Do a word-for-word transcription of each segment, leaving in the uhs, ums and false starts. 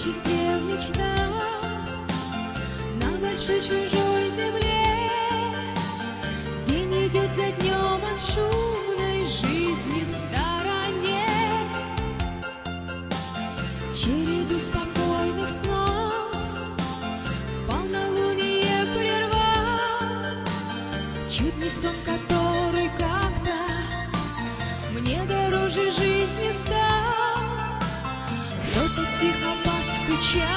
одиночестве в мечтах на большой чужой земле. День идет за днем от шумной жизни в стороне. Череду спокойных снов полнолуние прервал. Чудный сон, который как-то мне дороже жизни стал. Кто-то тихо постучал,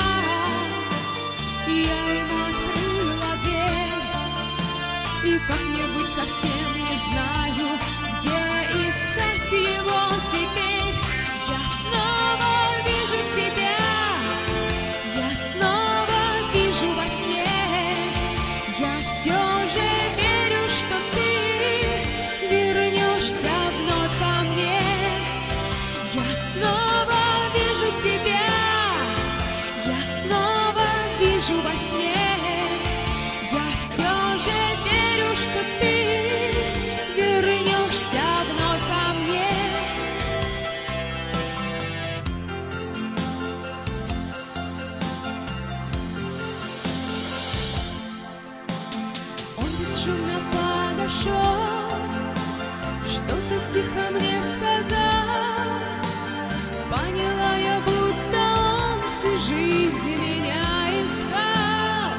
и я ему открыла дверь. И как-нибудь совсем не знаю, где искать его теперь. Я снова вижу тебя, я снова вижу во сне. Я все же верю, что ты вернешься вновь ко мне. Я снова вижу тебя, я снова вижу во сне. Я все же верю, что ты вернешься вновь ко мне. Он бесшумно подошел, что-то тихо мне сказал. Поняла я, будто он всю жизнь меня искал.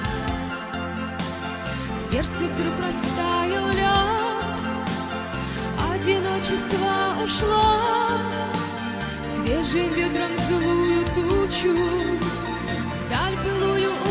В сердце вдруг растаял лед, одиночество ушло. Свежим ветром злую тучу вдаль былую